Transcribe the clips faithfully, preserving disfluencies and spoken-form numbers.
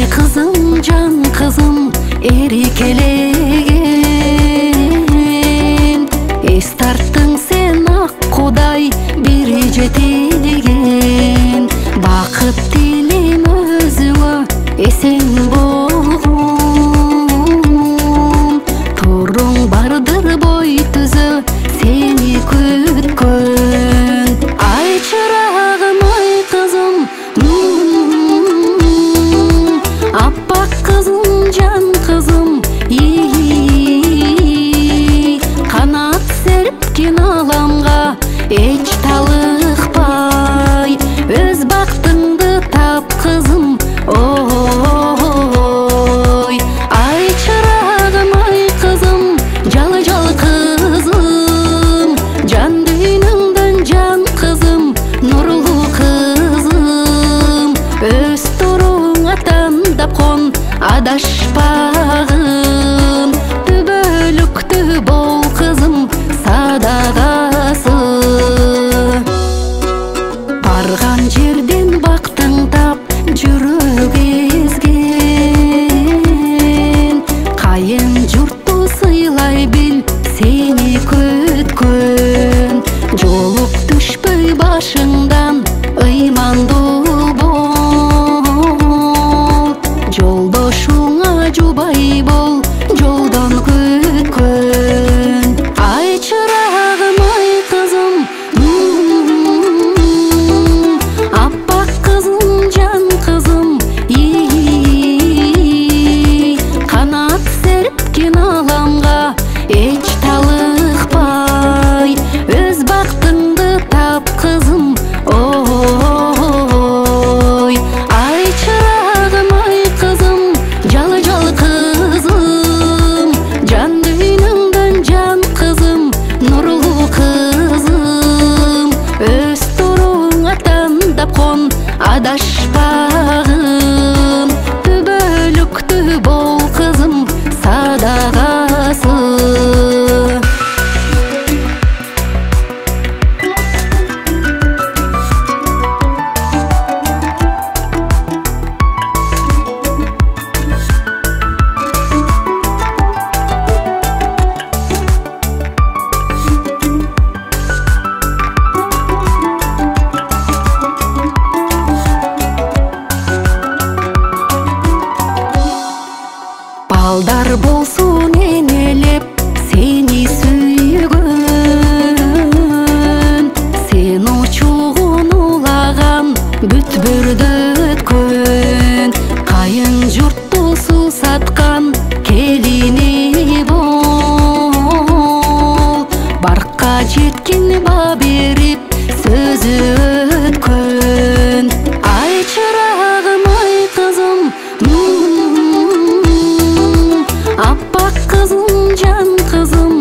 кызым, жан кызым, эркелеген. Эс тарттың сен ак Кудай бир жетелеген. Бакыт тилейм өзүңө эсен болгон. Туруң бардыр бой түзө сени күткөн. Ай чырагым, ай кызым, аппак кызым, жан кызым, канат серпкен аламга эч талыкпай, өз бактыңды тап кызым, ой. Ай чырагым, ай кызым, жалы жалы кызым, жан дүйнөңдөн жан кызым, нурлуу кызым. Өз туруңа тандап кон, адашпагын, түбөлүктү бол кызым, садагасы. Барган жерден бактың тап, жүрөк эзген. Кайын журтту сыйлай бил, сени күткөн. Жолук түшпөй башыңдан, ыймандуу бол. Жолдошуңа жубай бол, жолдон күткөн. Ай чырагым, ай кызым, аппак кызым, жан кызым, канат серпкен аламга эч талыкпай, өз бактыңды тап кызым, ой. Ай чырагым, ай кызым, жалы жалы кызым, жан дүйнөңдөн жан кызым, нурлуу кызым. Өз туруңа тандап кон, адашпагын, түбөлүктү бол кызым, садагасы. Балдар болсун энелеп сени сүйгөн. Сен учугун улаган бүт бөрдө өткөн. Кайын журтту суусаткан келини бол. Баркка жеткен ба берип сөзү өткөн. Ай чырагым, ай кызым, аппак кызым, жан кызым,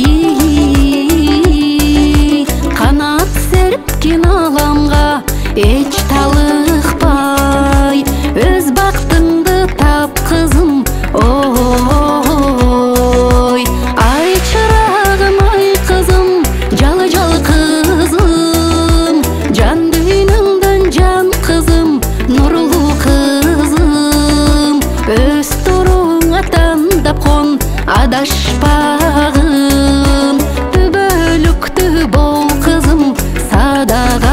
канат серпкен аламга эч талыкпай, өз бактыңды тап кызым, ой. Ай чырагым, ай кызым, жалы жалы кызым, жан дүйнөңдөн жан кызым, нурлуу кызым. Өз туруңа тандап кон, адашпагын, түбөлүктү бол кызым, садагасы.